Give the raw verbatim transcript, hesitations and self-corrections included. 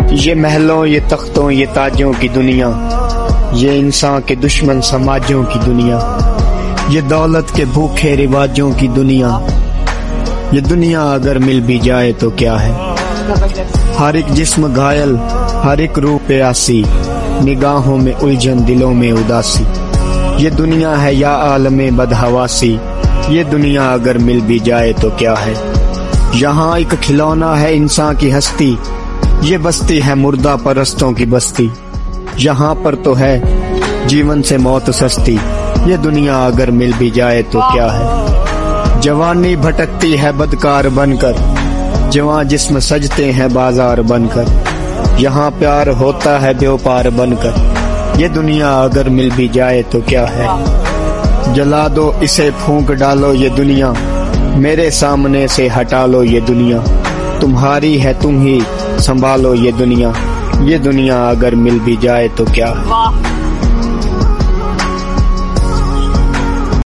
ये महलों ये तख्तों ये ताजों की दुनिया, ये इंसान के दुश्मन समाजों की दुनिया, ये दौलत के भूखे रिवाजों की दुनिया। ये दुनिया अगर मिल भी जाए तो क्या है, हर एक जिस्म घायल, हर एक रूह प्यासी, निगाहों में उलझन दिलों में उदासी। ये दुनिया है या आलमे बदहवासी, ये दुनिया अगर मिल भी जाए तो क्या है। यहाँ एक खिलौना है इंसान की हस्ती, ये बस्ती है मुर्दा परस्तों की बस्ती। यहाँ पर तो है जीवन से मौत सस्ती, ये दुनिया अगर मिल भी जाए तो क्या है। जवानी भटकती है बदकार बनकर, जवां जिस्म सजते हैं बाजार बनकर। यहाँ प्यार होता है व्यापार बनकर, ये दुनिया अगर मिल भी जाए तो क्या है। जला दो इसे फूंक डालो ये दुनिया, मेरे सामने से हटा लो ये दुनिया। तुम्हारी है तुम ही संभालो ये दुनिया, ये दुनिया अगर मिल भी जाए तो क्या है।